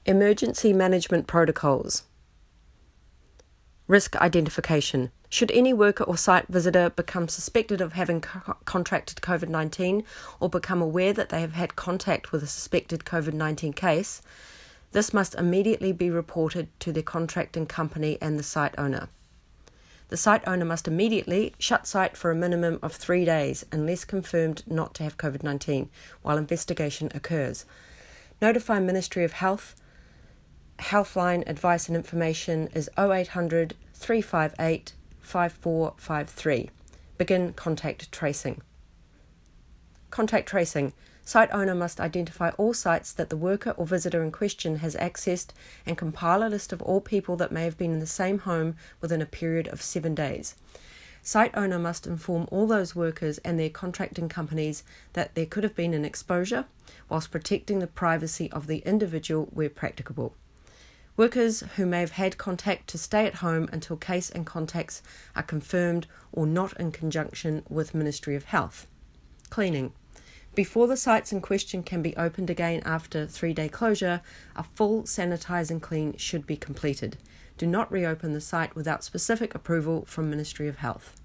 Emergency management protocols. Risk identification. Should any worker or site visitor become suspected of having contracted COVID-19 or become aware that they have had contact with a suspected COVID-19 case, this must immediately be reported to the contracting company and the site owner. The site owner must immediately shut site for a minimum of 3 days unless confirmed not to have COVID-19 while investigation occurs. Notify Ministry of Health. Healthline advice and information is 0800 358 5453. Begin contact tracing. Contact tracing. Site owner must identify all sites that the worker or visitor in question has accessed and compile a list of all people that may have been in the same home within a period of 7 days. Site owner must inform all those workers and their contracting companies that there could have been an exposure whilst protecting the privacy of the individual where practicable. Workers who may have had contact to stay at home until case and contacts are confirmed or not in conjunction with Ministry of Health. Cleaning. Before the sites in question can be opened again after 3-day closure, a full sanitise and clean should be completed. Do not reopen the site without specific approval from Ministry of Health.